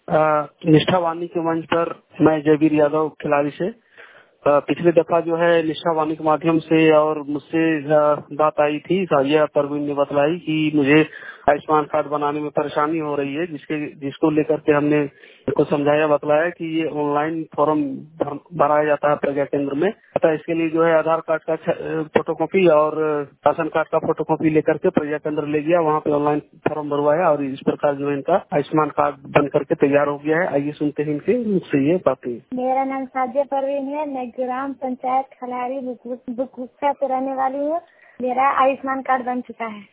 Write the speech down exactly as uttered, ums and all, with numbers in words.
अ, निष्ठा वाणी के मंच पर मैं जयवीर यादव खिलाड़ी से अ, पिछली दफा जो है निष्ठा वाणी के माध्यम से और मुझसे अ, बात आई थी। साजिया परवीन ने बतलाई कि मुझे आयुष्मान कार्ड बनाने में परेशानी हो रही है, जिसके जिसको लेकर के हमने उनको समझाया, बतलाया कि ये ऑनलाइन फॉर्म भर, भराया जाता है प्रज्ञा केंद्र में। अतः इसके लिए जो है आधार कार्ड का फोटोकॉपी और राशन कार्ड का फोटोकॉपी लेकर के प्रज्ञा केंद्र ले गया, वहाँ पे ऑनलाइन फॉर्म भरवाया और इस प्रकार जो है इनका आयुष्मान कार्ड बन करके तैयार हो गया है। आइए सुनते हैं इनके मुझसे ये बातें। मेरा नाम साजिया परवीन है। मैं ग्राम पंचायत खलारी बुकुसा पे रहने वाली हूँ। मेरा आयुष्मान कार्ड बन चुका है।